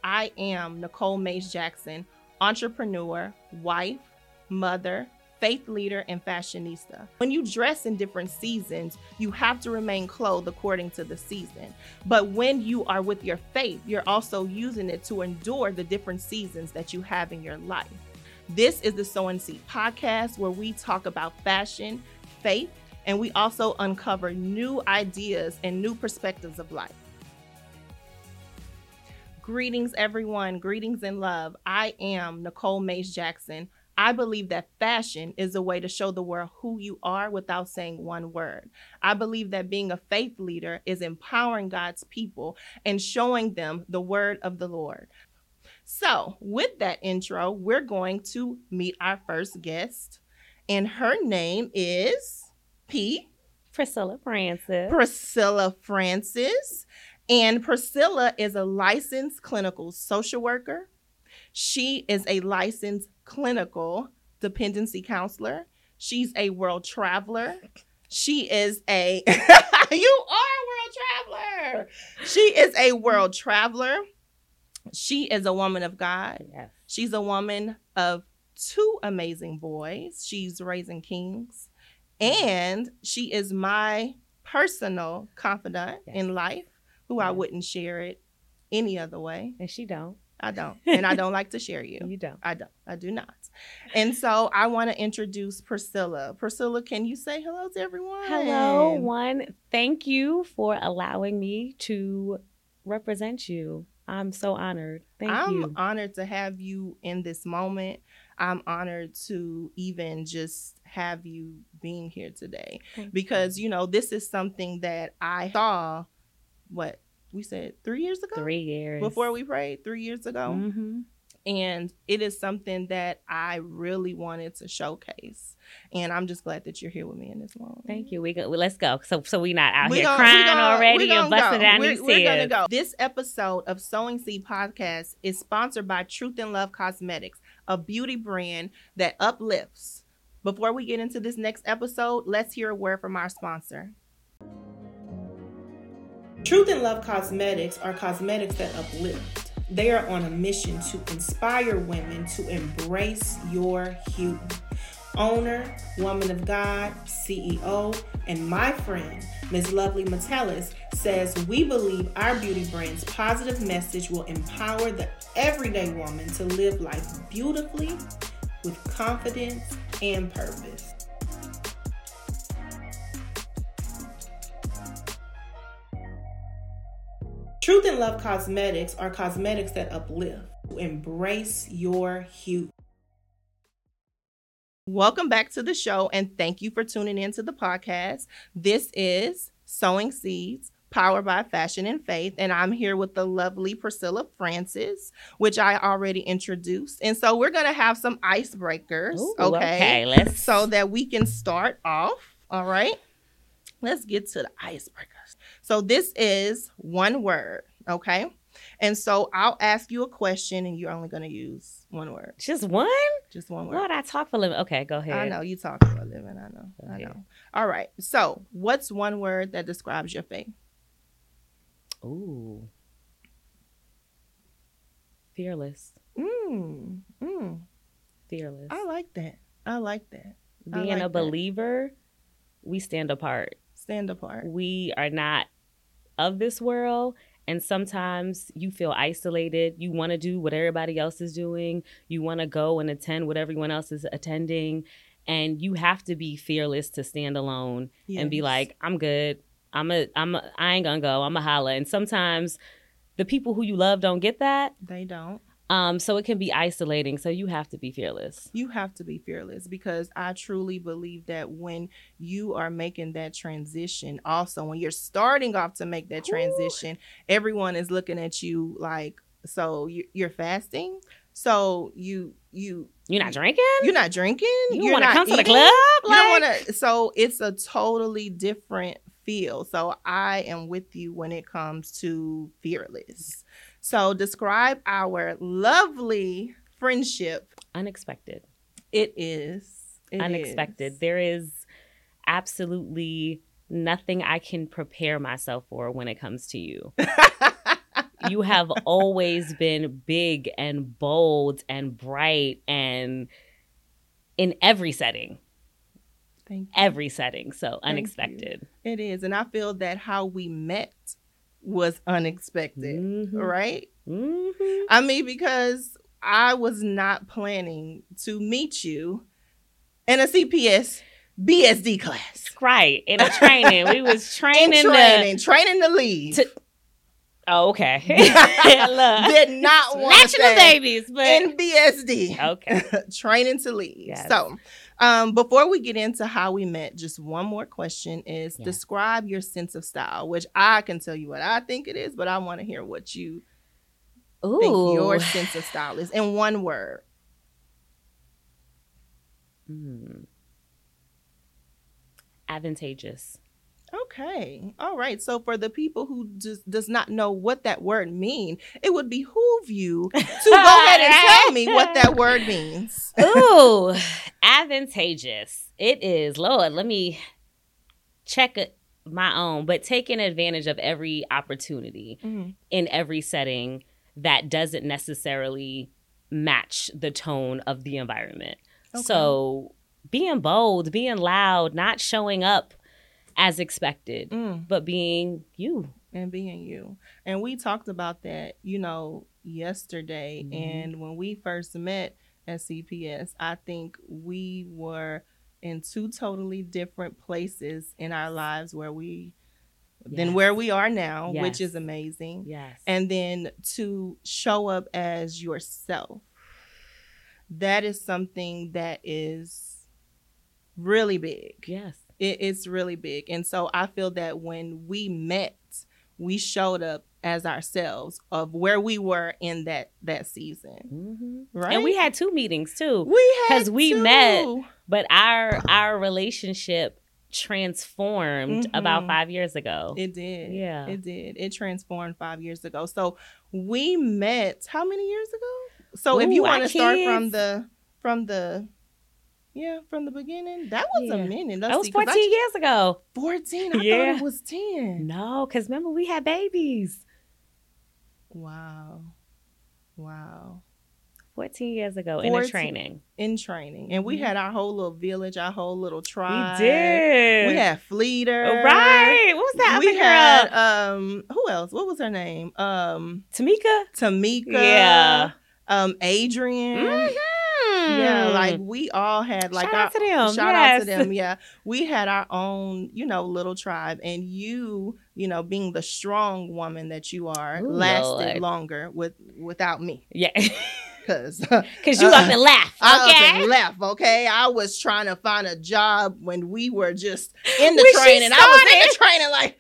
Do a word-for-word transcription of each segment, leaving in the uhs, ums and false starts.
I am Nicole Mays Jackson, entrepreneur, wife, mother, faith leader, and fashionista. When you dress in different seasons, you have to remain clothed according to the season. But when you are with your faith, you're also using it to endure the different seasons that you have in your life. This is the Sowing Seed podcast, where we talk about fashion, faith, and we also uncover new ideas and new perspectives of life. Greetings, everyone. Greetings in love. I am Nicole Mays Jackson. I believe that fashion is a way to show the world who you are without saying one word. I believe that being a faith leader is empowering God's people and showing them the word of the Lord. So with that intro, we're going to meet our first guest, and her name is P. Priscilla Francis. Priscilla Francis. And Priscilla is a licensed clinical social worker. She is a licensed clinical dependency counselor. She's a world traveler. She is a, you are a world traveler. She is a world traveler. She is a woman of God. Yes. She's a woman of two amazing boys. She's raising kings. And she is my personal confidant Yes. in life, who Yes. I wouldn't share it any other way. And she don't. I don't. And I don't like to share you. You don't. I don't. I do not. And so I want to introduce Priscilla. Priscilla, can you say hello to everyone? Hello, one. Thank you for allowing me to represent you. I'm so honored. Thank I'm you. honored to have you in this moment. I'm honored to even just have you being here today. Thank Because, you know, this is something that I saw, what, we said three years ago? Three years. Before we prayed, three years ago. Mm-hmm. And it is something that I really wanted to showcase. And I'm just glad that you're here with me in this moment. Thank you. We go. Well, let's go. So, so we not out We here gon- crying we gon- already we gon' and busting go. down we're, these We're tears. gonna go. This episode of Sowing Seed Podcast is sponsored by Truth and Love Cosmetics, a beauty brand that uplifts. Before we get into this next episode, let's hear a word from our sponsor. Truth and Love Cosmetics are cosmetics that uplift. They are on a mission to inspire women to embrace your hue. Owner, woman of God, C E O, and my friend, Miz Lovely Metellus, says we believe our beauty brand's positive message will empower the everyday woman to live life beautifully with confidence and purpose. Truth and Love Cosmetics are cosmetics that uplift. Embrace your hue. Welcome back to the show, and thank you for tuning in to the podcast. This is Sowing Seeds, powered by Fashion and Faith, and I'm here with the lovely Priscilla Francis, which I already introduced. And so we're going to have some icebreakers, Ooh, okay? Okay, let's. So that we can start off, all right? Let's get to the icebreakers. So this is one word, okay? And so I'll ask you a question, and you're only going to use one word. Just one? Just one word. Lord, I talk for a living. Okay, go ahead. I know, you talk for a living. I know. Go I ahead. know. All right. So what's one word that describes your faith? Ooh. Fearless. Mm, mm. Fearless. I like that. I like that. I Being like a that. believer, we stand apart. Stand apart. We are not of this world, and sometimes you feel isolated. You want to do what everybody else is doing. You want to go and attend what everyone else is attending, and you have to be fearless to stand alone and be Yes. like, I'm good. I'm a, I'm a, I ain't gonna go. I'm a holla. And sometimes the people who you love don't get that. They don't. Um, so it can be isolating. So you have to be fearless. You have to be fearless, because I truly believe that when you are making that transition, also when you're starting off to make that transition, everyone is looking at you like, so you- you're fasting, so you you You're not drinking? you're not drinking, You you're want to not come to the eating? club? You don't Like, want to. So it's a totally different feel. So I am with you when it comes to fearless. So describe our lovely friendship. unexpected. It is. It unexpected. is. There is absolutely nothing I can prepare myself for when it comes to you. You have always been big and bold and bright and in every setting. Thank you. Every setting. So Thank unexpected. you. It is. And I feel that how we met was unexpected, Mm-hmm. right? Mm-hmm. I mean, because I was not planning to meet you in a C P S B S D class. Right. In a training. We was training. In training. To, training to leave. to, oh, okay. Look, Did not want to snatching the babies, but in B S D. Okay. Training to leave. Yes. So, um, before we get into how we met, just one more question is Yes. describe your sense of style, which I can tell you what I think it is, but I want to hear what you Ooh. think your sense of style is in one word. Hmm. Advantageous. Okay. All right. So for the people who just does not know what that word mean, it would behoove you to go ahead and tell me what that word means. Ooh, advantageous. It is. Lord, let me check it, my own, but taking advantage of every opportunity Mm-hmm. in every setting that doesn't necessarily match the tone of the environment. Okay. So being bold, being loud, not showing up as expected, Mm. but being you. And being you. And we talked about that, you know, yesterday. Mhm. And when we first met at C P S, I think we were in two totally different places in our lives where we than Yes. where we are now, which Yes. is amazing. Yes. And then to show up as yourself. That is something that is really big. yes. It, it's really big. And so I feel that when we met, we showed up as ourselves of where we were in that that season. Mm-hmm. Right? And we had two meetings too. We had 'Cause we to. met But our our relationship transformed Mhm. about five years ago. It did. Yeah. It did. It transformed five years ago. So we met how many years ago? So if Ooh, you our want to start from kids. the from the yeah, from the beginning. That was Yeah. a minute. Let's That was see, 'cause I- fourteen years ago. fourteen. I Yeah. thought it was ten. No, because remember, we had babies. Wow. Wow. fourteen years ago in a fourteen training. In training. And we Mhm. had our whole little village, our whole little tribe. We did. We had Fleeter. Right. What was that We other had girl? um who else? What was her name? Um Tamika? Tamika. Yeah. Um Adrian. Mhm. Yeah, like we all had like Shout our out to them. shout out to Yes. them. Yeah. We had our own, you know, little tribe, and you, you know, being the strong woman that you are, Ooh, lasted Lord. longer with without me. Yeah. Cuz Because you up and left. I up Okay. and left, okay? I was trying to find a job when we were just in the When she training. I was in the started. training like,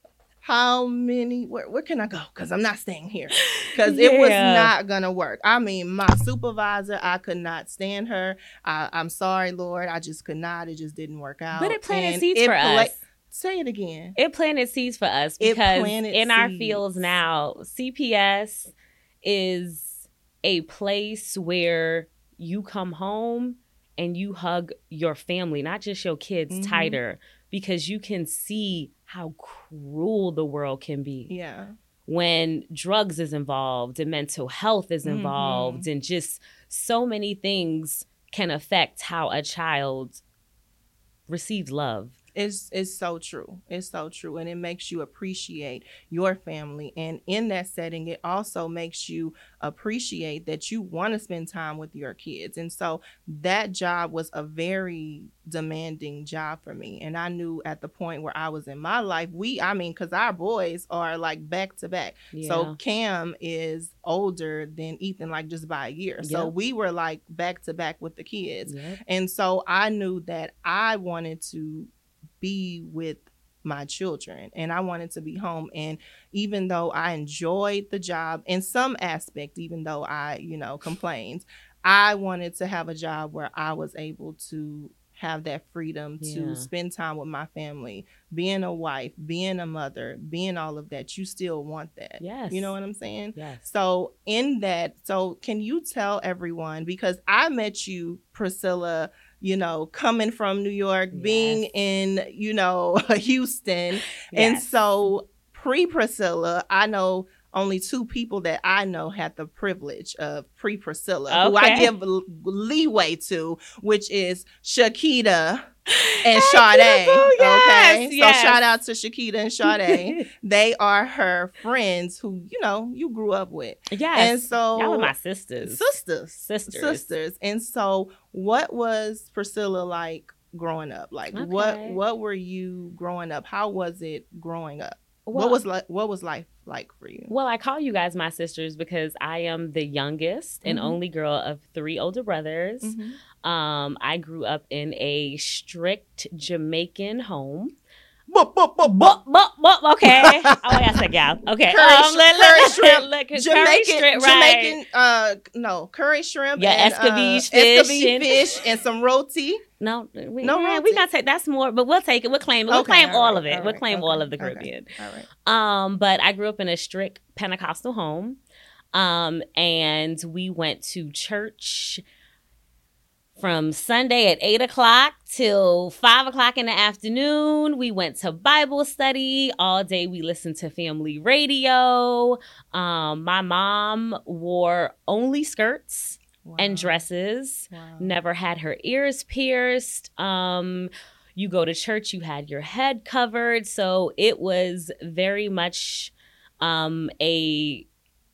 how many, where, where can I go? Because I'm not staying here. Because it was Yeah. not going to work. I mean, my supervisor, I could not stand her. I, I'm sorry, Lord. I just could not. It just didn't work out. But it planted And seeds it for pla- us. Say it again. It planted seeds for us It because planted in our seeds. fields now, C P S is a place where you come home and you hug your family, not just your kids, Mhm. tighter, because you can see how cruel the world can be Yeah. when drugs is involved and mental health is Mhm. involved and just so many things can affect how a child receives love. It's it's so true. It's so true. And it makes you appreciate your family. And in that setting, it also makes you appreciate that you want to spend time with your kids. And so that job was a very demanding job for me. And I knew at the point where I was in my life, we, I mean, because our boys are like back to back. Yeah. So Cam is older than Ethan, like just by a year. So Yep. we were like back to back with the kids. Yep. And so I knew that I wanted to be with my children and I wanted to be home. And even though I enjoyed the job in some aspect, even though I, you know, complained, I wanted to have a job where I was able to have that freedom Yeah. to spend time with my family, being a wife, being a mother, being all of that. You still want that. Yes. You know what I'm saying? Yes. So in that, so can you tell everyone, because I met you, Priscilla, you know, coming from New York, being Yes. in, you know, Houston. And Yes. so pre-Priscilla, I know only two people that I know had the privilege of pre-Priscilla, who I Okay. give l- leeway to, which is Shakita and Hey, Sade. beautiful. Yes, Okay. yes. So shout out to Shakita and Sade. They are her friends who, you know, you grew up with. Yes. And so y'all are my sisters. Sisters. Sisters. Sisters. And so what was Priscilla like growing up? Like what Okay. what were you growing up? How was it growing up? Well, what was like what was life like for you? Well, I call you guys my sisters because I am the youngest and Mhm. only girl of three older brothers. Mhm. Um, I grew up in a strict Jamaican home. Bup, bup, bup, bup. Bup, bup, bup, okay. Oh, I gotta say, gal. Okay. Curry, Um, sh- look, curry look, shrimp, look, curry Jamaican, shrimp, right. Jamaican, uh, no, curry shrimp, Yeah, and, escovitch uh, fish escovitch and- fish, and some roti. No, we, No yeah, roti? we gotta take that's more, but we'll take it. We'll claim it. We'll Okay, claim all all right, of it. all We'll right, claim okay, all of the okay, Caribbean. All right. Um, but I grew up in a strict Pentecostal home. Um, and we went to church from Sunday at eight o'clock till five o'clock in the afternoon. We went to Bible study all day. We listened to family radio. Um, my mom wore only skirts Wow. and dresses. Wow. Never had her ears pierced. Um, you go to church, you had your head covered. So it was very much um, a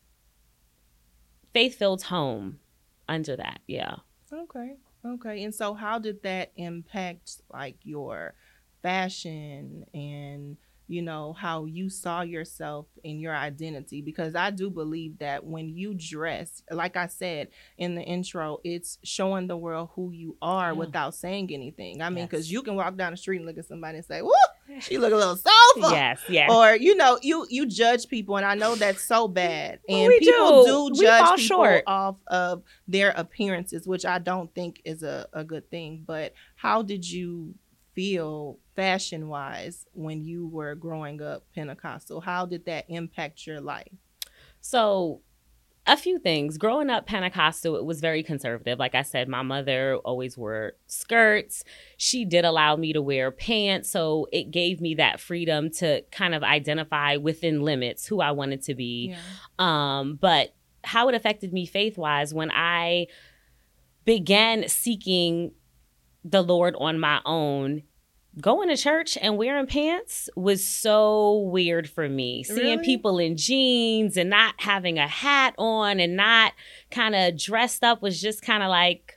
faith-filled home under that. Yeah. Okay. Okay. And so how did that impact like your fashion and, you know, how you saw yourself in your identity? Because I do believe that when you dress, like I said in the intro, it's showing the world who you are Yeah. without saying anything. I mean, because Yes. you can walk down the street and look at somebody and say, whoa, she look a little soulful. Yes, yes. Or, you know, you you judge people, and I know that's so bad. Well, And we people do. do, We judge fall people short. off of their appearances, which I don't think is a, a good thing. But how did you feel fashion wise when you were growing up Pentecostal? How did that impact your life? So a few things. Growing up Pentecostal, it was very conservative. Like I said, my mother always wore skirts. She did allow me to wear pants. So it gave me that freedom to kind of identify within limits who I wanted to be. Yeah. Um, but how it affected me faith-wise, when I began seeking the Lord on my own, going to church and wearing pants was so weird for me. Seeing Really? people in jeans and not having a hat on and not kind of dressed up was just kind of like,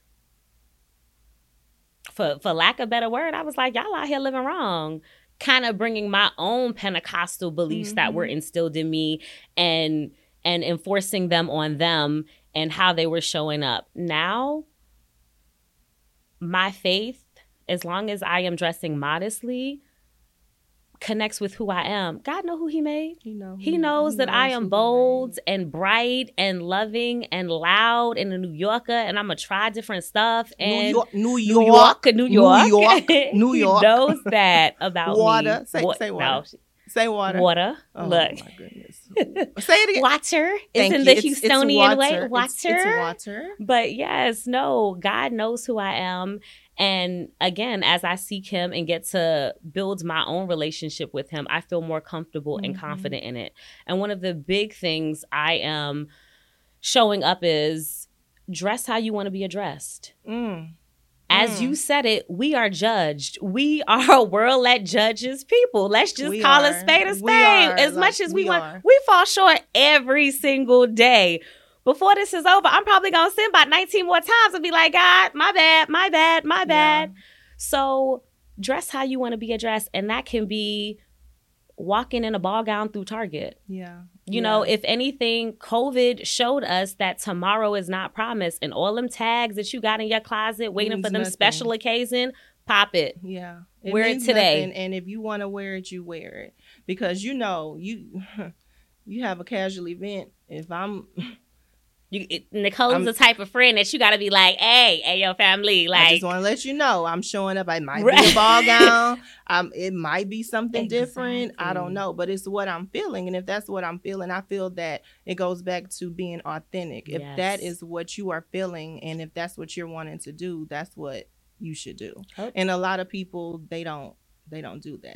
for for lack of a better word, I was like, y'all out here living wrong. Kind of bringing my own Pentecostal beliefs Mhm. that were instilled in me and and enforcing them on them and how they were showing up. Now, my faith, as long as I am dressing modestly, connects with who I am. God know who he made. He, know, He knows that I knows am who he bold made. and bright and loving and loud and a New Yorker, and I'm going to try different stuff. And New York, New New York, York, New York. New York, New York. He knows that about Water. me. Say- Wa- say no, water. Say water. Water. Oh, Look. my goodness. Say it again. Water is Thank in you. the It's- it's Houstonian way. water. Water. It's, it's water. But yes, no, God knows who I am. And again, as I seek him and get to build my own relationship with him, I feel more comfortable and Mhm. confident in it. And one of the big things I am showing up is dress how you want to be addressed. Mm. As Mm. you said it, we are judged. We are a world that judges people. Let's just We call a are. spade a We spade. are. As Like, much as we, we want, are. we fall short every single day. Before this is over, I'm probably going to sin about nineteen more times and be like, God, my bad, my bad, my bad. Yeah. So dress how you want to be addressed. And that can be walking in a ball gown through Target. Yeah. You Yeah. know, if anything, COVID showed us that tomorrow is not promised. And all them tags that you got in your closet waiting Means for them nothing. special occasion, pop it. Yeah. Wear it means today. nothing, and if you want to wear it, you wear it. Because you know, you you have a casual event. If I'm You, it, Nicole's I'm- the type of friend that you got to be like, hey, hey, yo, family. I Like, just want to let you know I'm showing up. I might Right. be a ball gown. Um, it might be something different. I Exactly. don't know, but it's what I'm feeling, and if that's what I'm feeling, I feel that it goes back to being authentic. If Yes. that is what you are feeling, and if that's what you're wanting to do, that's what you should do. Nope. And a lot of people, they don't, they don't do that. Nope.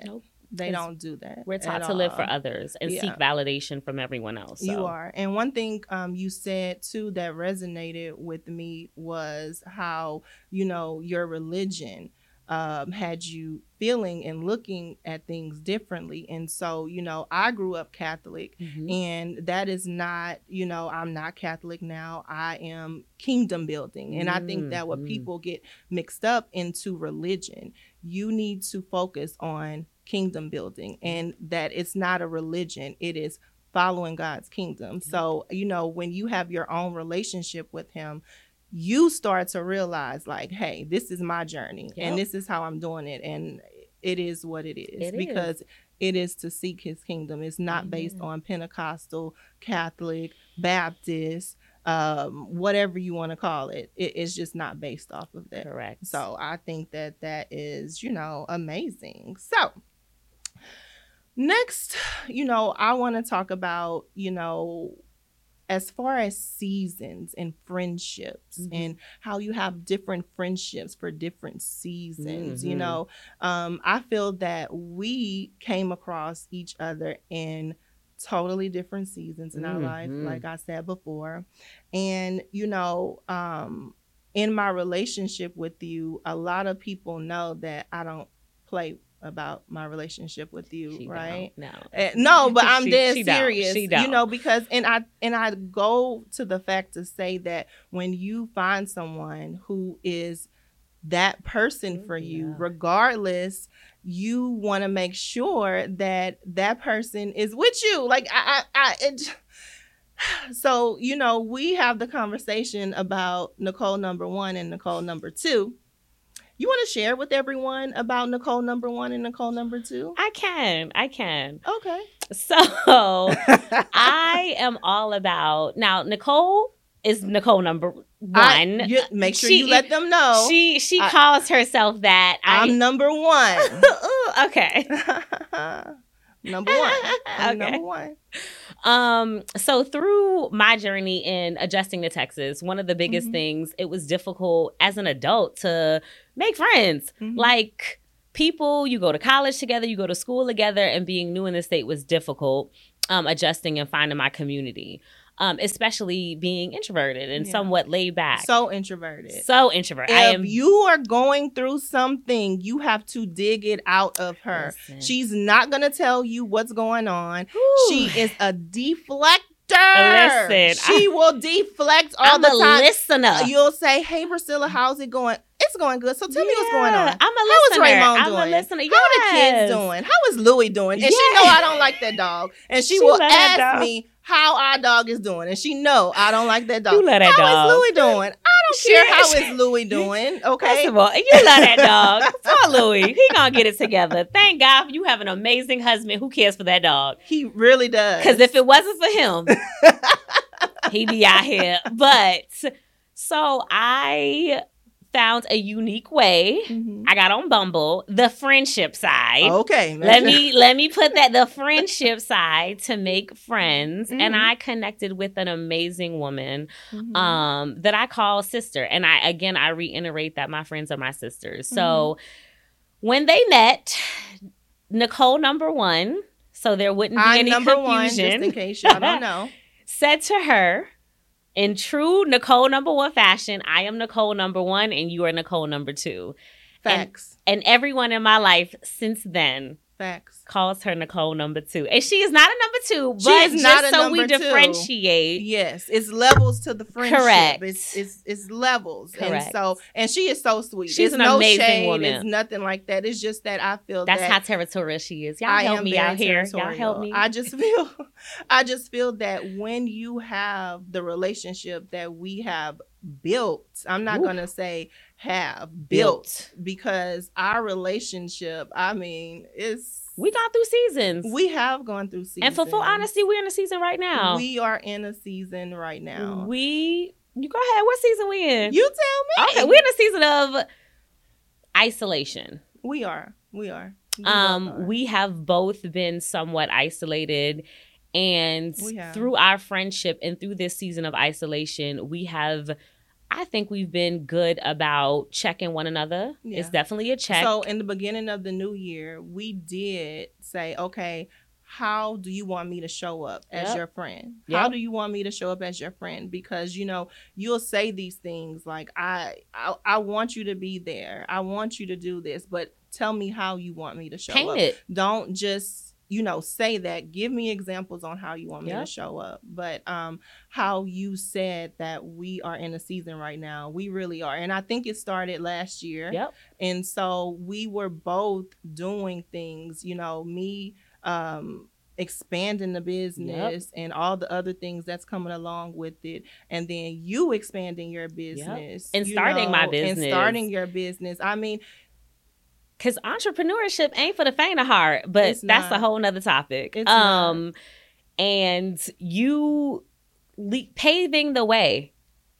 They don't do that. We're taught at to live for all. others and Yeah. seek validation from everyone else. So. You are. And one thing um, you said, too, that resonated with me was how, you know, your religion um, had you feeling and looking at things differently. And so, you know, I grew up Catholic, Mhm. and that is not, you know, I'm not Catholic now. I am kingdom building. And I think that what Mhm. people get mixed up into religion, you need to focus on kingdom building, and that it's not a religion. It is following God's kingdom. So, you know, when you have your own relationship with him, you start to realize like, hey, this is my journey Yep. and this is how I'm doing it. And it is what it is, It because is. it is to seek his kingdom. It's not based Amen. on Pentecostal, Catholic, Baptist, um, whatever you want to call it. It is just not based off of that. Correct. So I think that that is, you know, amazing. So next, you know, I want to talk about, you know, as far as seasons and friendships Mhm. and how you have different friendships for different seasons. You Mhm. know, um, I feel that we came across each other in totally different seasons in our life, Mhm. like I said before. And, you know, um, in my relationship with you, a lot of people know that I don't play about my relationship with you, She right? don't. No. Uh, no, but I'm She- dead she don't. serious. She You don't. know, because and I and I go to the fact to say that when you find someone who is that person for you, Yeah. regardless, you want to make sure that that person is with you. Like I, I, I it, so you know, we have the conversation about Nicole number one and Nicole number two. You want to share with everyone about Nicole number one and Nicole number two? I can. I can. Okay. So I am all about now. Nicole is Nicole number one. I, you, make sure She- you let them know She she I- calls herself that. I'm I, number one. Ooh, okay. Number one. I'm Okay. number one. Um, so through my journey in adjusting to Texas, one of the biggest Mhm. things, it was difficult as an adult to make friends. Mhm. Like people, you go to college together, you go to school together, and being new in the state was difficult. Um, adjusting and finding my community, um, especially being introverted and Yeah. somewhat laid back. So introverted. So introverted. If I am. you are going through something, you have to dig it out of her. Listen. She's not going to tell you what's going on. Whew. She is a deflector. Listen, she I- will deflect all I'm the a time. listener. You'll say, "Hey, Priscilla, how's it going?" It's going good. So tell me what's going Yeah, on. I'm a How is listener. Raymond I'm doing? a listener. How are the kids Yes. doing? How is Louie doing? And she Yes. know I don't like that dog. And she, She will love that ask dog. me how our dog is doing. And she know I don't like that dog. You love that How dog. is Louie doing? I don't She- care how she- is Louie doing. Okay. First of all, you love that dog. Poor Louie. He gonna get it together. Thank God you have an amazing husband who cares for that dog. He really does. Because if it wasn't for him, he'd be out here. But so I found a unique way. Mhm. I got on Bumble, the friendship side. Okay. Let me let me put that the friendship side to make friends, Mhm. and I connected with an amazing woman Mhm. um that I call sister. And I again I reiterate that my friends are my sisters. So when they met, Nicole number one, so there wouldn't be I'm any number one, just confusion, in case y'all don't know. said to her, in true Nicole number one fashion, I am Nicole number one and you are Nicole number two. Facts. And everyone in my life since then Facts. calls her Nicole number two. And she is not a number two, She but is just not a so we number two. differentiate. Yes, it's levels to the friendship. Correct. It's it's, it's levels. And Correct. so, and she is so sweet. She's It's an no amazing shade. woman. It's nothing like that. It's just that I feel That's that how territorial she is. Y'all I help am me very out here. Y'all territorial. help me. I just feel, I just feel that when you have the relationship that we have built, I'm not Ooh. gonna say have built, because our relationship, I mean, it's We gone through seasons. we have gone through seasons. and for full honesty, we're in a season right now. we are in a season right now. We you go ahead. What season we in? You tell me. Okay, we're in a season of isolation. We are. We are. We both Um, are. we have both been somewhat isolated, and We have. through our friendship and through this season of isolation, we have I think we've been good about checking one another. Yeah. It's definitely a check. So in the beginning of the new year, we did say, okay, how do you want me to show up as yep. your friend? Yep. How do you want me to show up as your friend? Because, you know, you'll say these things like, I, I I want you to be there. I want you to do this, but tell me how you want me to show Paint up. It. Don't just, you know, say that. Give me examples on how you want me yep. to show up. But um, how you said that we are in a season right now, we really are. And I think it started last year. Yep. And so we were both doing things, you know, me um expanding the business yep. and all the other things that's coming along with it, and then you expanding your business yep. and starting know, my business and starting your business. I mean, because entrepreneurship ain't for the faint of heart, but that's a whole nother topic. It's um not. And you le- paving the way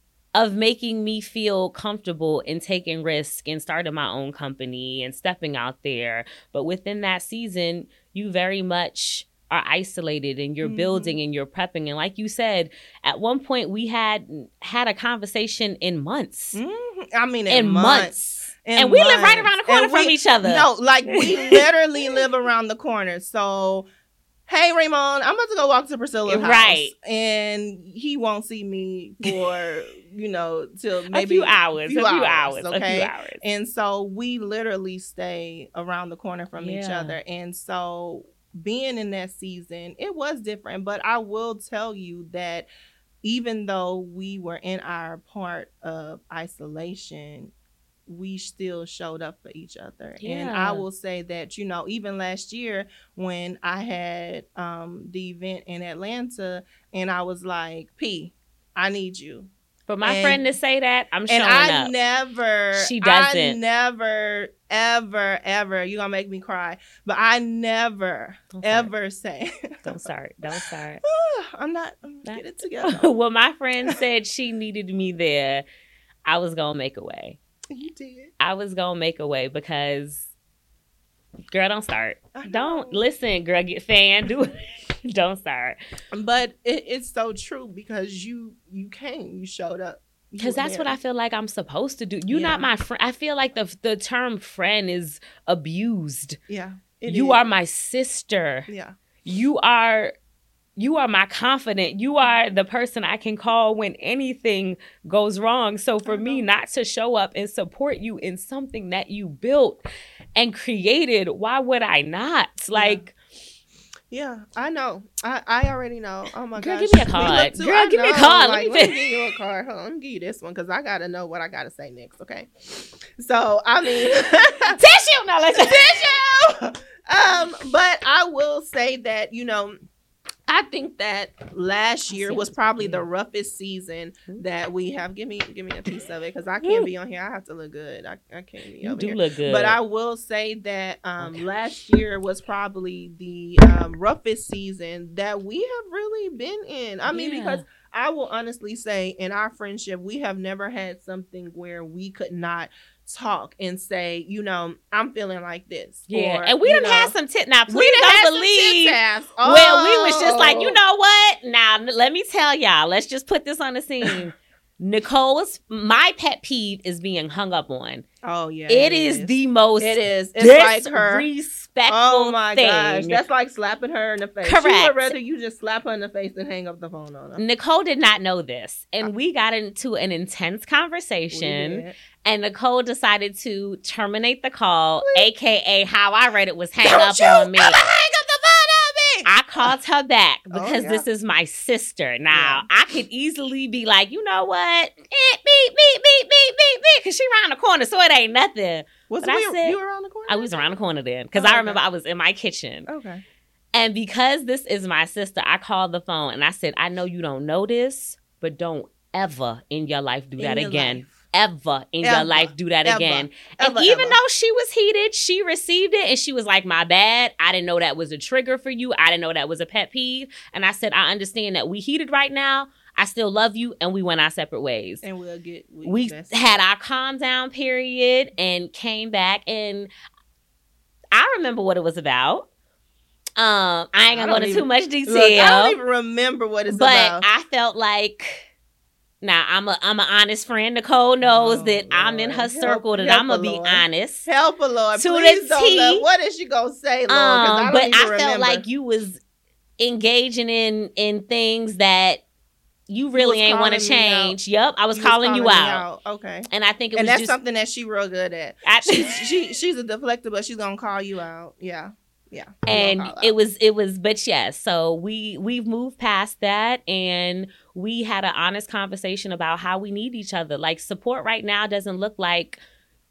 of making me feel comfortable in taking risk and starting my own company and stepping out there. But within that season, you very much are isolated and you're mm-hmm. building and you're prepping. And like you said, at one point we had had a conversation in months. Mm-hmm. I mean, in, in months. months. In and we months. live right around the corner and from we, each other. No, like we literally live around the corner. So, hey, Raymond, I'm about to go walk to Priscilla's house. Right. And he won't see me for, you know, till maybe a few hours. A few, a few hours, hours. Okay? A few hours. And so we literally stay around the corner from yeah. each other. And so being in that season, it was different. But I will tell you that even though we were in our part of isolation, we still showed up for each other. Yeah. And I will say that, you know, even last year when I had um, the event in Atlanta and I was like, P, I need you. For my and, friend to say that, I'm showing and I up. never, she doesn't. I never, ever, ever, you're going to make me cry, but I never, Don't ever say. Don't start. Don't start. I'm not, I'm get it together. When my friend said she needed me there, I was going to make a way. You did. I was going to make a way because, girl, don't start. Don't listen, girl, get fan. Do it. Don't start. But it, it's so true because you you came, you showed up. Because that's there. what I feel like I'm supposed to do. You're yeah. not my friend. I feel like the the term friend is abused. Yeah. You is. are my sister. Yeah. You are you are my confidant. You are the person I can call when anything goes wrong. So for me not to show up and support you in something that you built and created, why would I not? Like, yeah, I know. I, I already know. Oh my Girl, gosh. give me a card. Too, Girl, give me a card. Like, let, me let me give you a card. Hold on, let me give you this one because I gotta know what I gotta say next. Okay. So I mean, tissue. No, let's tissue. Um, but I will say that, you know, I think that last year was probably the roughest season that we have. Give me, give me a piece of it because I can't be on here. I have to look good. I, I can't be you over do here. Look good. But I will say that um, okay. last year was probably the um, roughest season that we have really been in. I mean, yeah. because I will honestly say in our friendship, we have never had something where we could not talk and say, you know, I'm feeling like this. Yeah, or, and we done know, had some tit. Now, please we don't believe oh. when we was just like, you know what? Now, let me tell y'all. Let's just put this on the scene. Nicole's my pet peeve is being hung up on. Oh yeah, it, it is, is the most. It is. It's like her respectful. Oh my thing. gosh, that's like slapping her in the face. Correct. She would rather you just slap her in the face than hang up the phone on her. Nicole did not know this, and we got into an intense conversation. And Nicole decided to terminate the call, Please. aka how I read it was hang Don't up you on me. Hang up the phone on me. I called her back because oh, yeah. this is my sister. Now, yeah. I could easily be like, you know what? Beep, beep, beep, beep, beep, beep, beep, because she around the corner, so it ain't nothing. Was but we, I said, you around the corner? I was around the corner then because oh, I remember okay. I was in my kitchen. Okay. And because this is my sister, I called the phone and I said, I know you don't know this, but don't ever in your life do in that again. Life. Ever in ever, your life do that ever, again. Ever, and even ever. though she was heated, she received it and she was like, my bad. I didn't know that was a trigger for you. I didn't know that was a pet peeve. And I said, I understand that we heated right now. I still love you. And we went our separate ways. And we'll get we, we had our calm down period and came back. And I remember what it was about. Um, I ain't gonna go into too much detail. Look, I don't even remember what it's but about. But I felt like Now, I'm a I'm an honest friend. Nicole knows Oh, that I'm in Lord. her circle, Help- that help I'm going her, to be Lord. honest. Help her, Lord. To Please the don't T. let- What is she going to say, Lord? 'Cause I Um, don't but even I felt remember. like you was engaging in in things that you really was ain't want to calling me out. change. Yep, I was You calling you me out. Okay. And I think it And was that's just something that she real good at. I- She's, she she's a deflector, but she's gonna call you out. Yeah, yeah. You gonna and call it out. was it was but yes, so we we've moved past that, and we had an honest conversation about how we need each other. Like, support right now doesn't look like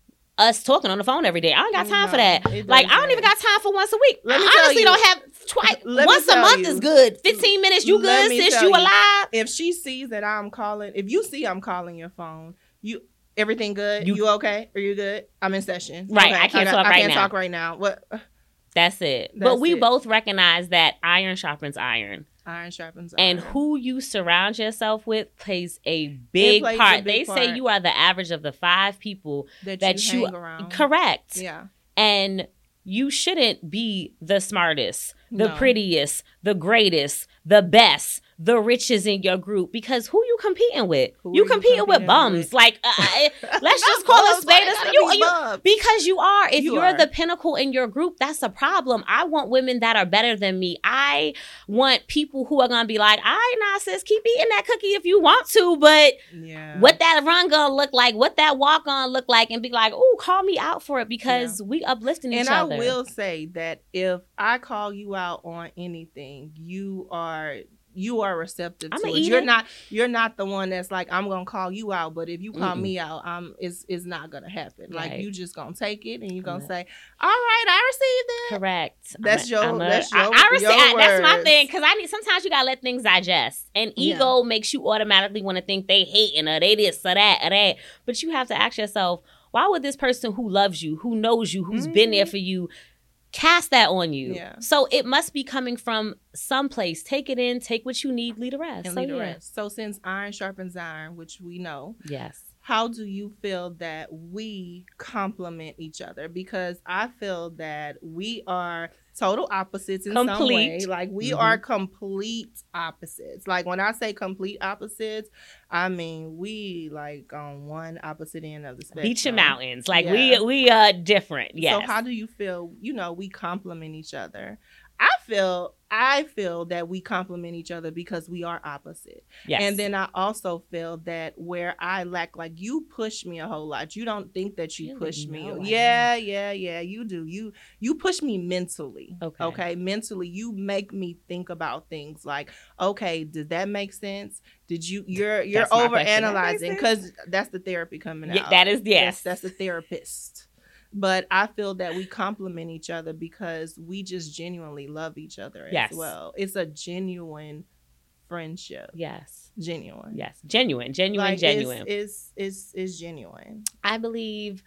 us talking on the phone every day. I don't got time No, for that. it Like, I don't doesn't. even got time for once a week. Let me I tell honestly you- don't have twice. Let me Once a tell month you. is good. Fifteen minutes, you Let good, me sis? tell You you. alive? If she sees that I'm calling, if you see I'm calling your phone, you everything good? You- You, okay? Are you good? I'm in session. Right, Okay, I can't got- talk I right can't now. talk right now. What? That's it. but That's we it. both recognize that iron sharpens iron. Iron sharpens And iron. who you surround yourself with plays a big plays a part. big they say part. you are the average of the five people that, that you, you, hang around. correct. Yeah. And you shouldn't be the smartest, the No. prettiest, the greatest, the best, the richest in your group, because who you competing with? Who you are you competing with competing bums. with? Like, uh, I- let's Not just call a bums, spade why a they spade. gotta You, be you, bums? because you are. If You you are are. the pinnacle in your group, that's a problem. I want women that are better than me. I want people who are gonna be like, all right, nah, sis, keep eating that cookie if you want to, but Yeah. what that run gonna look like, what that walk gonna look like, and be like, oh, call me out for it, because we uplifting each And other. I will say that if I call you out on anything, you are you are receptive I'ma to it. eat You're it. not you're not the one that's like, I'm gonna call you out, but if you call Mm-mm. me out, I'm it's it's not gonna happen. Like, Right. you just gonna take it and you're gonna Yeah. say, all right, I received it. Correct. That's I'm a- your- I'm a- that's I- your- I rece- your I- That's my words. thing, because I need. Sometimes you gotta let things digest, and Yeah. ego makes you automatically want to think they hating or they this or that or that. But you have to ask yourself, why would this person who loves you, who knows you, who's been there Mhm. for you, cast that on you? Yeah. So it must be coming from someplace. Take it in, take what you need, leave the rest. And so leave the yeah. rest. So since iron sharpens iron, which we know, Yes. how do you feel that we complement each other? Because I feel that we are total opposites in some Complete. way. Like, we Mhm. are complete opposites. Like, when I say complete opposites, I mean we like on one opposite end of the spectrum. Beach and mountains. Like Yeah. we we are different. Yes. So how do you feel, you know, we complement each other? I feel I feel that we complement each other because we are opposite. yes. And then I also feel that where I lack, like, you push me a whole lot. You don't think that you Really? push me. No, I yeah, yeah, yeah, you do. You you push me mentally. Okay. Okay. Mentally, you make me think about things like, okay, did that make sense? Did you you're you're That's my over question. That analyzing, makes because that's the therapy coming Yeah, out. that is yes. That's, that's the therapist. But I feel that we complement each other because we just genuinely love each other as Yes. well. It's a genuine friendship. yes. Genuine. Yes. Genuine. Genuine. Like, genuine. It's, it's, it's, it's genuine. I believe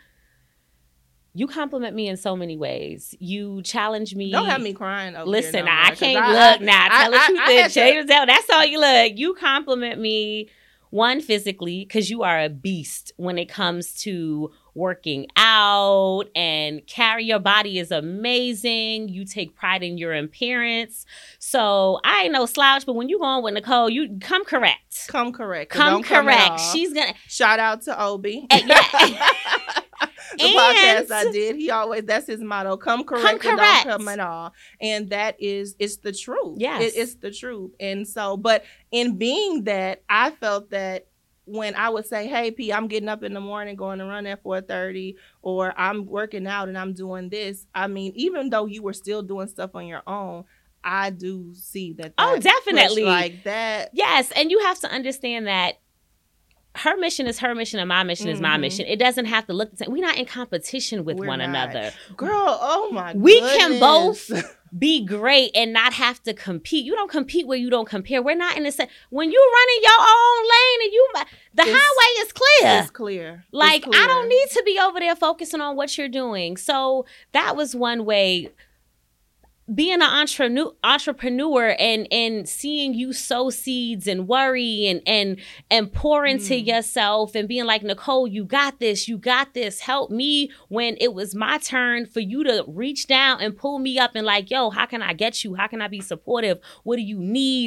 you compliment me in so many ways. You challenge me. Don't have me crying over Listen, here no I more, 'cause can't I- look now. I- Tell the I- truth I and had shade to- the devil. That's all you look. You compliment me, one, physically, because you are a beast when it comes to working out, and carry your body is amazing. You take pride in your appearance. So I ain't no slouch, but when you go on with Nicole, you come correct. Come correct. Come Don't come at correct. all. She's gonna Shout out to Obi. Uh, yeah. The And- podcast I did, he always, that's his motto, come correct, Come and correct. don't come at all. And that is, it's the truth. Yes. It- it's the truth. And so, but in being that, I felt that when I would say, hey, P, I'm getting up in the morning, going to run at four thirty, or I'm working out and I'm doing this. I mean, even though you were still doing stuff on your own, I do see that. Oh, that definitely. push like that. Yes, and you have to understand that her mission is her mission and my mission is my Mhm. mission. It doesn't have to look the same. We're not in competition with We're one not. another. Girl, oh my We goodness. can both be great and not have to compete. You don't compete where you don't compare. We're not in the same. When you running your own lane and you, the It's- highway is clear. It's clear. It's Like, clear. I don't need to be over there focusing on what you're doing. So that was one way. Being an entrepreneur, entrepreneur and and seeing you sow seeds and worry and and and pour into Mm. yourself and being like, Nicole, you got this, you got this. Help me when it was my turn for you to reach down and pull me up and like, yo, how can I get you? How can I be supportive? What do you need?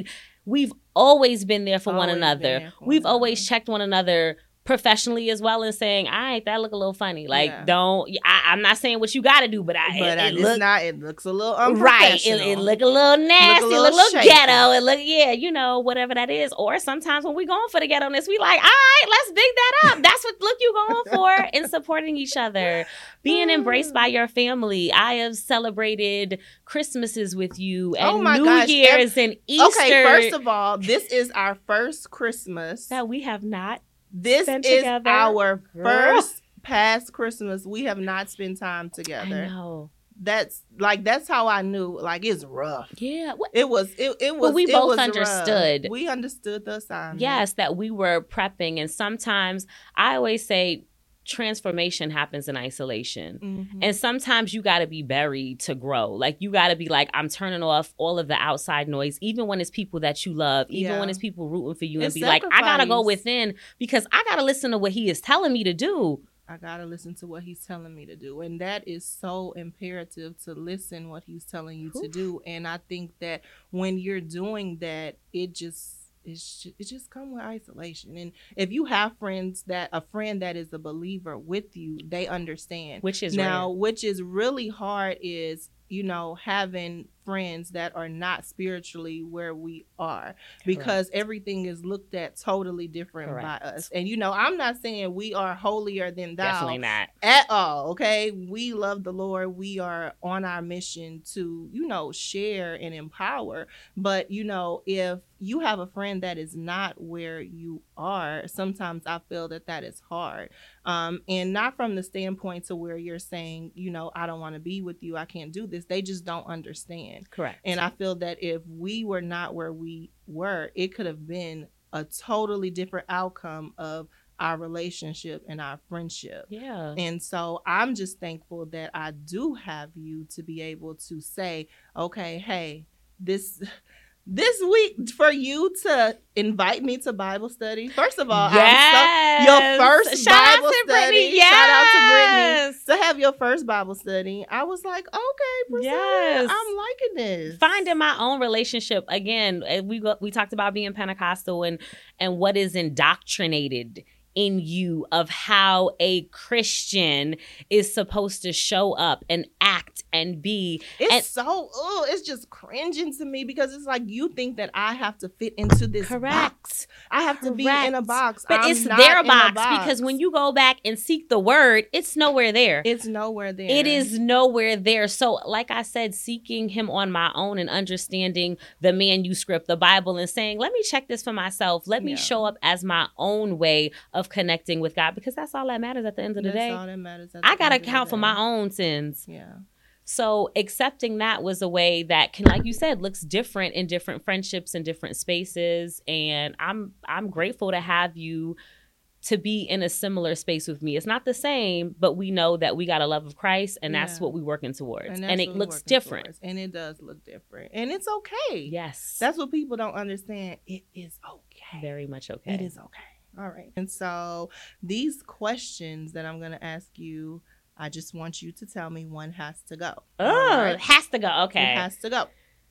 we've always been there for Always one been another. there for We've one always another. checked one another professionally as well and saying, all right, that look a little funny. Like, Yeah. don't, I, I'm not saying what you got to do, but I, But it, I, it it's look, not. It looks a little right. unprofessional. It, it look a little nasty, little look a little shaky. ghetto. It look, yeah, you know, whatever that is. Or sometimes when we going for the ghetto-ness, we like, all right, let's big that up. That's what look you going for, and supporting each other. Being embraced by your family. I have celebrated Christmases with you and Oh my New gosh. Year's and Easter. Okay, first of all, this is our first Christmas. that we have not. This spent is together. our Girl. first past Christmas. We have not spent time I together. know. That's like that's how I knew. Like it's rough. Yeah. What? It was. It, it was. we it both was understood. rough. We understood the assignment. Yes, that we were prepping. And sometimes I always say transformation happens in isolation. Mhm. And sometimes you got to be buried to grow. Like you got to be like, I'm turning off all of the outside noise, even when it's people that you love, even Yeah. when it's people rooting for you, It's and be like, I got to go sacrifice. within because I got to listen to what he is telling me to do. I gotta listen to what he's telling me to do, and that is so imperative to listen what he's telling you to Oof. do. And I think that when you're doing that, it just it's ju- it just comes with isolation. And if you have friends that a friend that is a believer with you, they understand. Which is now, rare. which is really hard is you know having friends that are not spiritually where we are, because everything is looked at totally different Correct. by us. And you know, I'm not saying we are holier than thou Definitely not. at all. Okay, we love the Lord. We are on our mission to you know share and empower. But you know, if you have a friend that is not where you are, sometimes I feel that that is hard. Um, and not from the standpoint to where you're saying, you know, I don't want to be with you, I can't do this. They just don't understand. Correct. And I feel that if we were not where we were, it could have been a totally different outcome of our relationship and our friendship. yeah. And so I'm just thankful that I do have you to be able to say, okay, hey, this this week for you to invite me to Bible study. First of all, Yes. I'm so, your first Shout out Bible to study. Brittany. Shout out to Yes. Brittany. To have your first Bible study, I was like, okay, Priscilla, Yes. I'm liking this. Finding my own relationship again. eh, We go, we talked about being Pentecostal and and what is indoctrinated in you of how a Christian is supposed to show up and act and be. It's And- so, oh, it's just cringing to me because it's like you think that I have to fit into this Correct. box. I have to be in a Correct. box. But I'm it's not their in a box, box because when you go back and seek the word, it's nowhere there. it's nowhere there. It is nowhere there. So, like I said, seeking him on my own and understanding the manuscript, the Bible, and saying, let me check this for myself. Let me Yeah. show up as my own way of connecting with God, because that's all that matters at the end of the That's day. all that matters. at I the got to end of the account for day. my own sins. Yeah. So accepting that was a way that can, like you said, looks different in different friendships and different spaces. And I'm I'm grateful to have you to be in a similar space with me. It's not the same, but we know that we got a love of Christ, and that's Yeah. what we're working towards. And, that's it what we're looks working different. towards. And it does look different. And it's okay. Yes. That's what people don't understand. It is okay. very much okay. It is okay. All right. And so these questions that I'm going to ask you, I just want you to tell me one has to go. Oh, All it right? has to go. Okay. It has to go.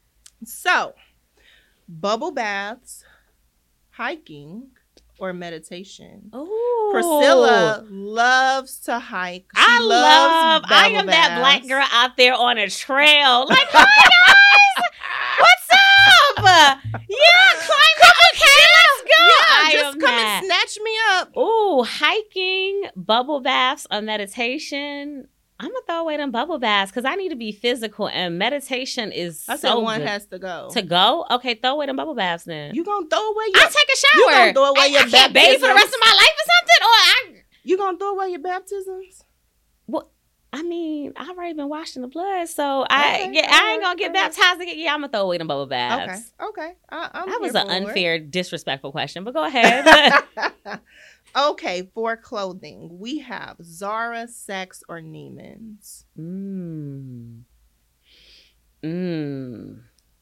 So, bubble baths, hiking, or meditation? Ooh. Priscilla loves to hike. She I loves love, I bubble am that black baths. girl out there on a trail. Like, hi guys, what's up? Yeah, climb up. Okay, let's go. Yeah, I just am come that. and snatch me up. Ooh, hiking, bubble baths, or meditation. I'm gonna throw away them bubble baths because I need to be physical, and meditation is I said so one good. has to go. to go. Okay, throw away them bubble baths then. You gonna throw away your I'll take a shower. You gonna throw away I, your I can't bathe for the baptisms? rest of my life or something, or I. You gonna throw away your baptisms? Well, I mean, I've already been washed in the blood, so I Okay, yeah, I ain't alright, gonna get alright. baptized again. Yeah, I'm gonna throw away them bubble baths. Okay, okay. I, I'm That was here an for it. unfair, disrespectful question, but go ahead. Okay, for clothing, we have Zara, Saks, or Neiman's. Mmm. Mmm.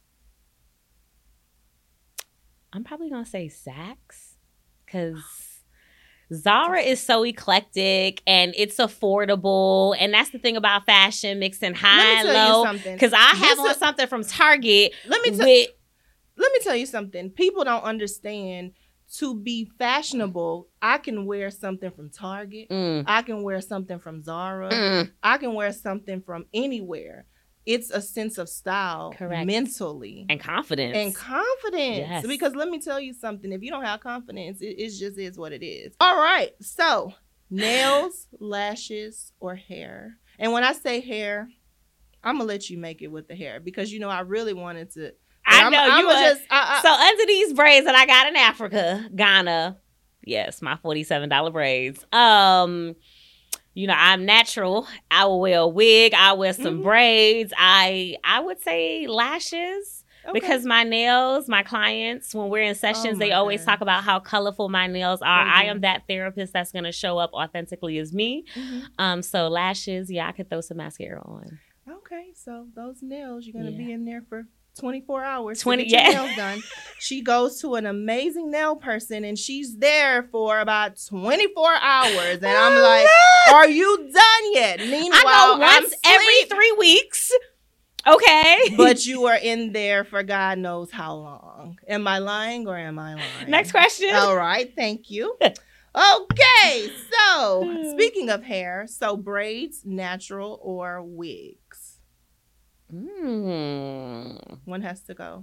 I'm probably gonna say Saks, because Zara is so eclectic and it's affordable, and that's the thing about fashion, mixing high Let and me tell low. you something. Because I have This on is- something from Target Let me tell with let me tell you something. People don't understand. To be fashionable, I can wear something from Target. Mm. I can wear something from Zara. Mm. I can wear something from anywhere. It's a sense of style. Correct. Mentally. And confidence. And confidence. Yes. Because let me tell you something. If you don't have confidence, it, it just is what it is. All right. So, nails, lashes, or hair. And when I say hair, I'm going to let you make it with the hair. Because, you know, I really wanted to... I know I'm, you I'm are. Just, I, I, so under these braids that I got in Africa, Ghana, yes, my forty-seven dollars braids. Um, you know, I'm natural. I will wear a wig. I wear some mm-hmm. braids. I I would say lashes okay. because my nails, my clients, when we're in sessions, oh they always God. talk about how colorful my nails are. Mm-hmm. I am that therapist that's going to show up authentically as me. Mm-hmm. Um, so lashes, yeah, I could throw some mascara on. Okay, so those nails, you're going to yeah. be in there for twenty-four hours twenty to get your yeah. nails done. She goes to an amazing nail person and she's there for about twenty-four hours. And I'm oh, like, no. Are you done yet? Meanwhile, I go once I'm every three weeks. Okay. But you are in there for God knows how long. Am I lying or am I lying? Next question. All right. Thank you. Okay. So speaking of hair, so braids, natural or wigs? Mm. One has to go.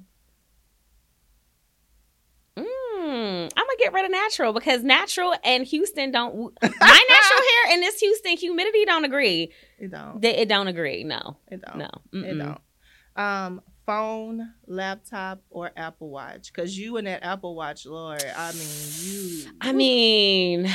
Mm. I'm gonna get rid of natural because natural and Houston don't. My natural hair and this Houston humidity don't agree. It don't. They, it don't agree. No. It don't. No. Mm-mm. It don't. Um, phone, laptop, or Apple Watch? Because you and that Apple Watch, Lord. I mean, you. I mean,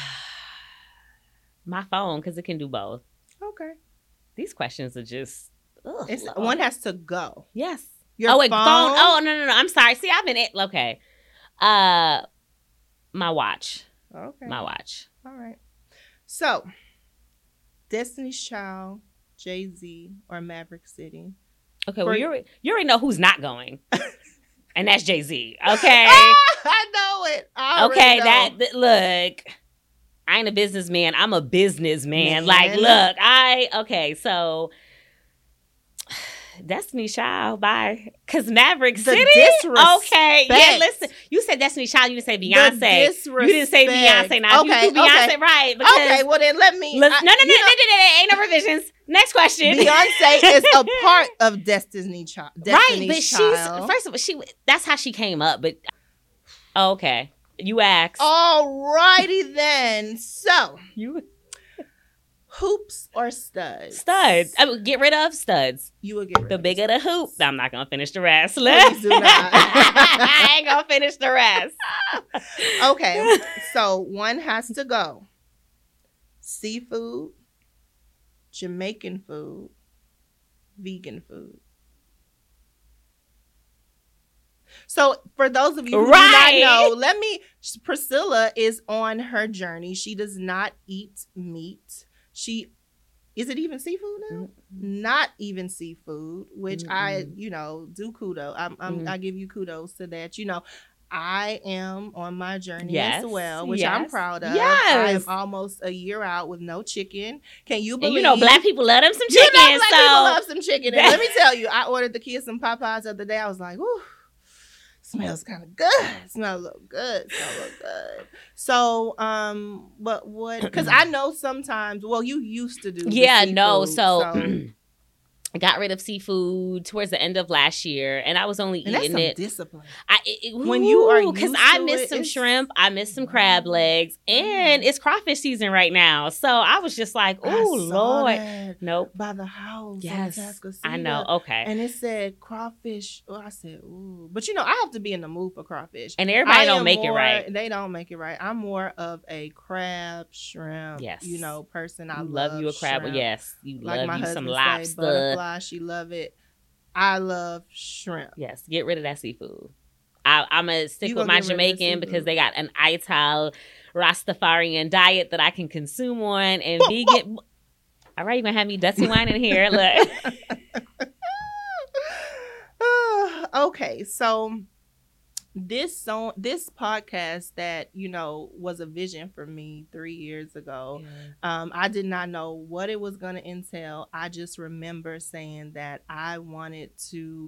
my phone because it can do both. Okay. These questions are just. Ugh, it's, one has to go. Yes. Your oh, wait, phone? phone. Oh, no, no, no. I'm sorry. See, I've been it. Okay. Uh, my watch. Okay. My watch. All right. So, Destiny's Child, Jay-Z, or Maverick City? Okay, For... well, you you already know who's not going. And that's Jay-Z. Okay. I know it. I okay, know. that, that look. I ain't a businessman. I'm a businessman. Man. Like, look, I okay, so Destiny Child by because Maverick the City. Disrespect. Okay, yeah. Listen, you said Destiny Child. You didn't say Beyonce. You didn't say Beyonce. Now okay, you do Beyonce okay. right. Because okay, well then let me. Let's, I, no, no, no, no, know, no, no, no, ain't no revisions. Next question. Beyonce is a part of Destiny Child. Right, but Child. she's first of all she that's how she came up. But oh, okay, you asked. All righty then. So you. Hoops or studs? Studs. I would get rid of studs. You would get rid the of bigger the hoop. I'm not gonna finish the rest. Please do not. I ain't gonna finish the rest. Okay, so one has to go. Seafood, Jamaican food, vegan food. So for those of you who right. do not know, let me. Priscilla is on her journey. She does not eat meat. She, is it even seafood now? Mm-hmm. Not even seafood, which mm-hmm. I, you know, do kudos. I'm, I'm, mm-hmm. I give you kudos to that. You know, I am on my journey yes. as well, which yes. I'm proud of. Yes. I am almost a year out with no chicken. Can you believe? And you know, black people love them some chicken. You know, black so... people love some chicken. And let me tell you, I ordered the kids some Popeyes the other day. I was like, whew. Smells kind of good. Smells a little good. Smells a little good. So, um, but what? Because I know sometimes. Well, you used to do. Yeah, seafood, no. So, so. I got rid of seafood towards the end of last year, and I was only and eating that's some it. Discipline. I it, when you are because I miss it, some it's... shrimp, I miss some crab legs, and it's crawfish season right now. So I was just like, "Oh Lord, that nope." By the house, yes, I know. Okay, and it said crawfish. Oh, I said, "Ooh," but you know, I have to be in the mood for crawfish, and everybody I don't make more, it right. They don't make it right. I'm more of a crab, shrimp, yes, you know, person. I you love, love you a crab. Shrimp. Yes, you like love my you some lobster. lobster. Butterfly, she love it. I love shrimp. Yes, get rid of that seafood. I, I'm going to stick with my Jamaican because they got an Ital Rastafarian diet that I can consume on and whoa, vegan. Whoa. All right, you're going to have me dusty wine in here. Look. Okay, so this song, this podcast that, you know, was a vision for me three years ago. Yeah. Um, I did not know what it was going to entail. I just remember saying that I wanted to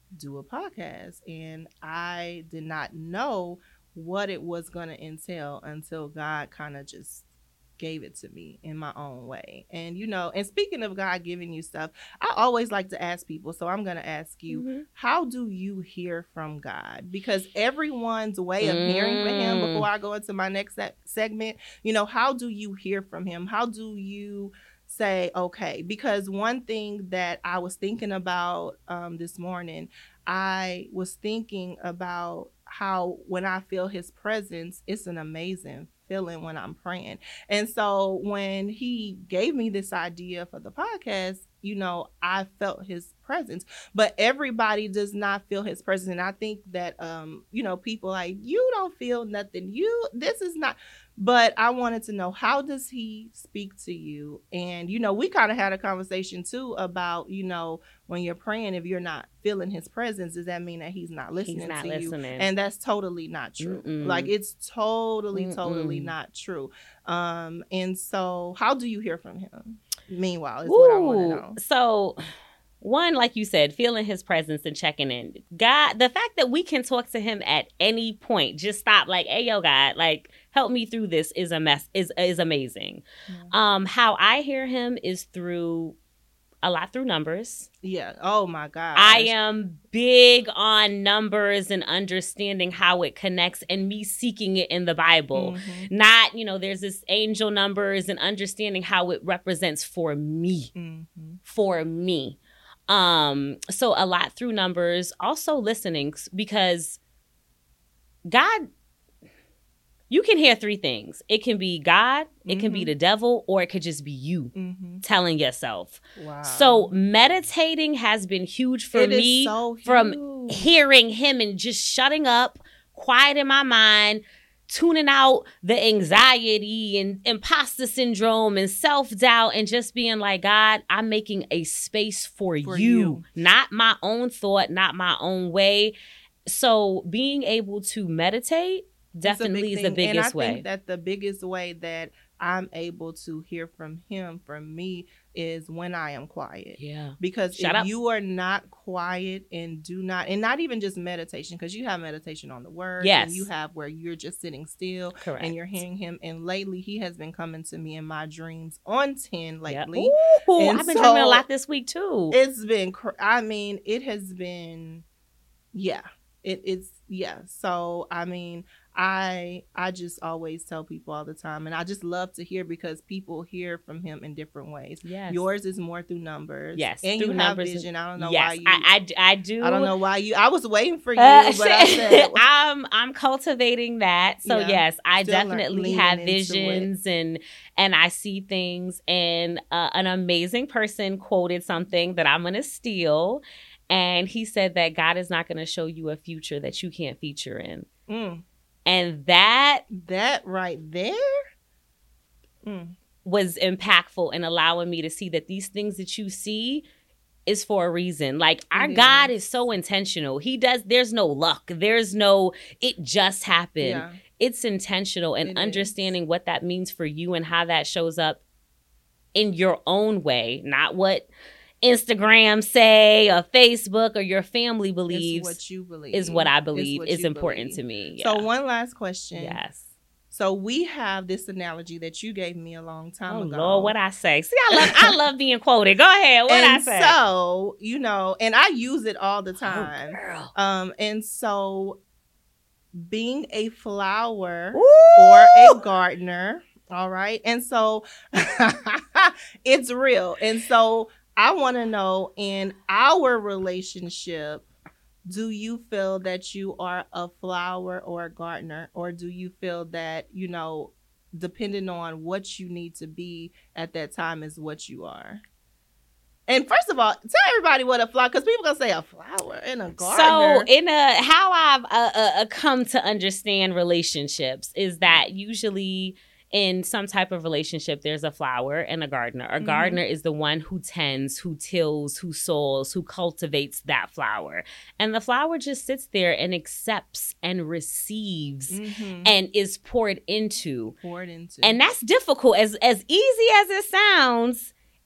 do a podcast. And I did not know what it was going to entail until God kind of just gave it to me in my own way. And, you know, and speaking of God giving you stuff, I always like to ask people. So I'm going to ask you, mm-hmm. how do you hear from God? Because everyone's way of mm. hearing from him, before I go into my next se- segment, you know, how do you hear from him? How do you say, okay? Because one thing that I was thinking about um, this morning, I was thinking about how when I feel his presence, it's an amazing feeling when I'm praying. And so when he gave me this idea for the podcast, you know, I felt his presence, but everybody does not feel his presence. And I think that, um, you know, people like, you don't feel nothing. You, this is not, but I wanted to know, how does he speak to you? And, you know, we kind of had a conversation too about, you know, when you're praying, if you're not feeling his presence, does that mean that he's not listening he's not to listening. you? And that's totally not true. Mm-mm. Like, it's totally, Mm-mm. totally not true. Um, and so how do you hear from him? Meanwhile, is Ooh, what I want to know. So, one, like you said, feeling his presence and checking in. God, the fact that we can talk to him at any point, just stop, like, hey, yo, God, like, help me through this is a mess, is is amazing. Mm-hmm. Um, how I hear him is through a lot through numbers. Yeah. Oh my God. I am big on numbers and understanding how it connects and me seeking it in the Bible. Mm-hmm. Not, you know, there's this angel numbers and understanding how it represents for me. Mm-hmm. For me. Um, so a lot through numbers, also listening, because God, you can hear three things. It can be God, it mm-hmm. can be the devil, or it could just be you mm-hmm. telling yourself. Wow. So meditating has been huge for it me is so from hearing him and just shutting up, quieting my mind, tuning out the anxiety and imposter syndrome and self-doubt, and just being like, God, I'm making a space for, for you. you, not my own thought, not my own way. So being able to meditate definitely is the biggest and I way. I think that the biggest way that I'm able to hear from him, from me, is when I am quiet. Yeah. Because Shut if up. you are not quiet and do not, and not even just meditation, because you have meditation on the word. Yes. And you have where you're just sitting still. Correct. And you're hearing him. And lately, he has been coming to me in my dreams on ten lately. Yep. Ooh, and I've been so dreaming a lot this week too. It's been, I mean, it has been, yeah. It, it's, yeah. So, I mean, I I just always tell people all the time, and I just love to hear, because people hear from him in different ways. Yes. Yours is more through numbers. Yes. And you have vision. I don't know yes, why you. I, I, I do. I don't know why you. I was waiting for you, uh, but I said. I'm, I'm cultivating that. So, yeah, yes, I definitely have visions and, and I see things. And uh, an amazing person quoted something that I'm going to steal. And he said that God is not going to show you a future that you can't feature in. Mm. And that... That right there mm. was impactful in allowing me to see that these things that you see is for a reason. Like, our mm. God is so intentional. He does... There's no luck. There's no... It just happened. Yeah. It's intentional. And it understanding is. What that means for you and how that shows up in your own way. Not what Instagram say or Facebook or your family believes. It's what you believe. Is what I believe what is important believe. To me. Yeah. So one last question. Yes. So we have this analogy that you gave me a long time oh, ago. Oh Lord, what I say? See, I love I love being quoted. Go ahead. What and I say? So, you know, and I use it all the time. Oh, girl. Um, and so being a flower Ooh. Or a gardener, all right. And so it's real. And so I want to know, in our relationship, do you feel that you are a flower or a gardener? Or do you feel that, you know, depending on what you need to be at that time is what you are? And first of all, tell everybody what a flower, because people going to say a flower and a gardener. So in a, how I've uh, uh, come to understand relationships is that usually in some type of relationship, there's a flower and a gardener. A mm-hmm. gardener is the one who tends, who tills, who sows, who cultivates that flower. And the flower just sits there and accepts and receives mm-hmm. and is poured into. Poured into. And that's difficult. As, as easy as it sounds,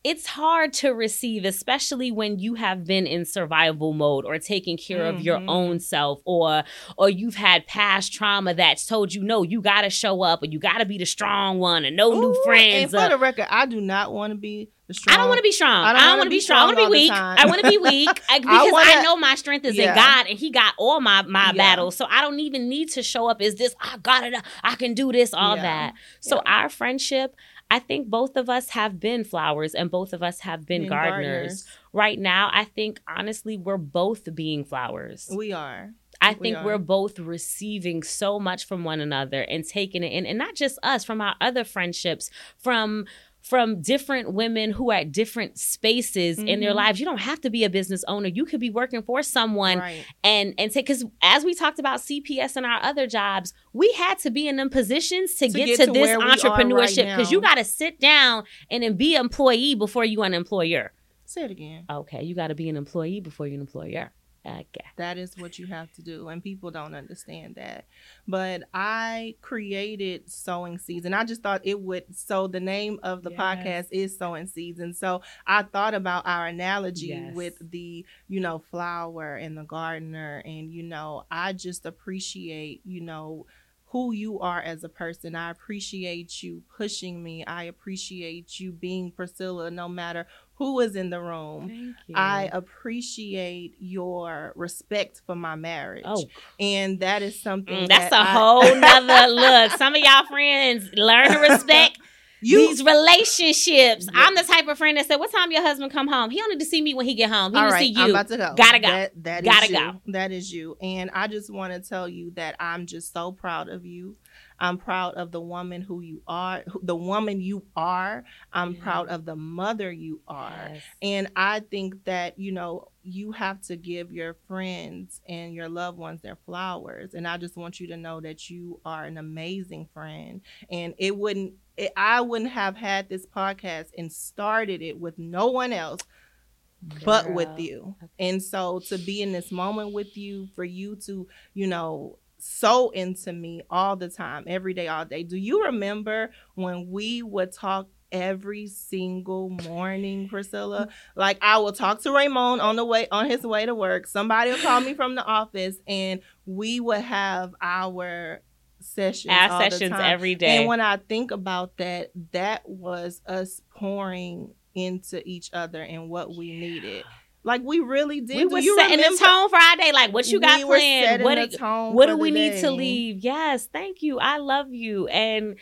it's hard to receive, especially when you have been in survival mode or taking care mm-hmm. of your own self, or or you've had past trauma that's told you, no, you got to show up, or you got to be the strong one, and no Ooh, new friends. And for uh, the record, I do not want to be the strong. I don't want to be strong. I don't want to be strong. I want to be weak. I want to be weak I, because I, wanna, I know my strength is yeah. in God, and He got all my my yeah. battles. So I don't even need to show up as this. I got it. I can do this. All yeah. that. So yeah. our friendship, I think both of us have been flowers and both of us have been gardeners. gardeners. Right now, I think, honestly, we're both being flowers. We are. I think we we're both receiving so much from one another and taking it in. And not just us, from our other friendships, from from different women who are at different spaces mm-hmm. in their lives. You don't have to be a business owner. You could be working for someone right. and, and take, because as we talked about C P S and our other jobs, we had to be in them positions to, to get, get to, to this entrepreneurship, because right you got to sit down and then be an employee before you an employer. Say it again. Okay, you got to be an employee before you're an employer. Okay. That is what you have to do, and people don't understand that. But I created Sowing Seeds, and I just thought it would, so the name of the yes. podcast is Sowing Seeds, and so I thought about our analogy yes. with the, you know, flower and the gardener, and, you know, I just appreciate, you know, who you are as a person. I appreciate you pushing me. I appreciate you being Priscilla, no matter who is in the room. Thank you. I appreciate your respect for my marriage. Oh. And that is something mm, that's that a I, whole nother look. Some of y'all friends learn to respect you, these relationships. Yeah. I'm the type of friend that said, what time your husband come home? He only to see me when he get home. He All to right, see you. I'm about to go. Gotta go. That, that Gotta is you. go. That is you. And I just want to tell you that I'm just so proud of you. I'm proud of the woman who you are, the woman you are. I'm yeah. proud of the mother you are. Yes. And I think that, you know, you have to give your friends and your loved ones their flowers. And I just want you to know that you are an amazing friend. And it wouldn't, it, I wouldn't have had this podcast and started it with no one else but Girl. with you. And so to be in this moment with you, for you to, you know, so into me all the time, every day, all day. Do you remember when we would talk every single morning, Priscilla? Like, I will talk to Raymond on the way, on his way to work. Somebody will call me from the office, and we would have our sessions, our all sessions the time. every day. And when I think about that, that was us pouring into each other and what we needed. Like, we really did. We do were you setting remember? the tone for our day. Like, what you got we planned? What, do, what do we day. need to leave? Yes, thank you. I love you. And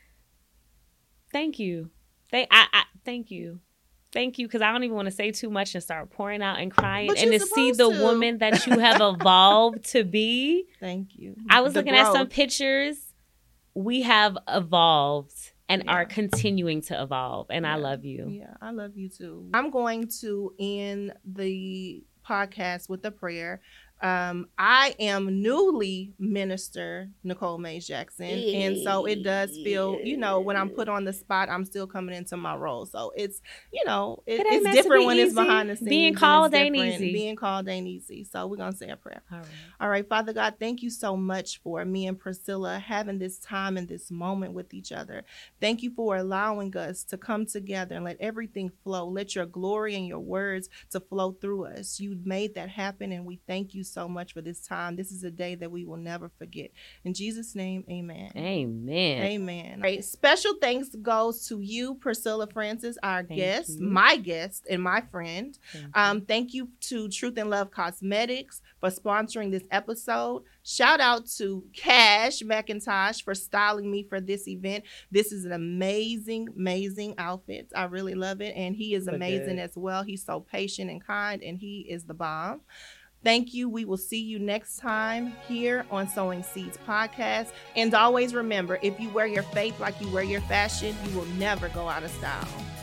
thank you. Thank, I, I, thank you. Thank you, because I don't even want to say too much and start pouring out and crying. But and to see the to. woman that you have evolved to be. Thank you. I was the looking growth. at some pictures. We have evolved and yeah. are continuing to evolve. And yeah. I love you. Yeah, I love you too. I'm going to end the podcast with a prayer. Um, I am newly Minister Nicole Mays Jackson. And so it does feel, you know, when I'm put on the spot, I'm still coming into my role. So it's, you know, it, it it's different when easy. it's behind the scenes. Being called ain't easy. Being called ain't easy. So we're going to say a prayer. All right. All right, Father God, thank you so much for me and Priscilla having this time and this moment with each other. Thank you for allowing us to come together and let everything flow. Let your glory and your words to flow through us. You made that happen, and we thank you so much for this time. This is a day that we will never forget. In Jesus' name, amen. Amen. Amen. All right. Special thanks goes to you, Priscilla Francis, our thank guest, you. my guest, and my friend. Thank um, you. Thank you to Truth and Love Cosmetics for sponsoring this episode. Shout out to Cash McIntosh for styling me for this event. This is an amazing, amazing outfit. I really love it. And he is Look amazing good. as well. He's so patient and kind, and he is the bomb. Thank you. We will see you next time here on Sowing Seeds Podcast. And always remember, if you wear your faith like you wear your fashion, you will never go out of style.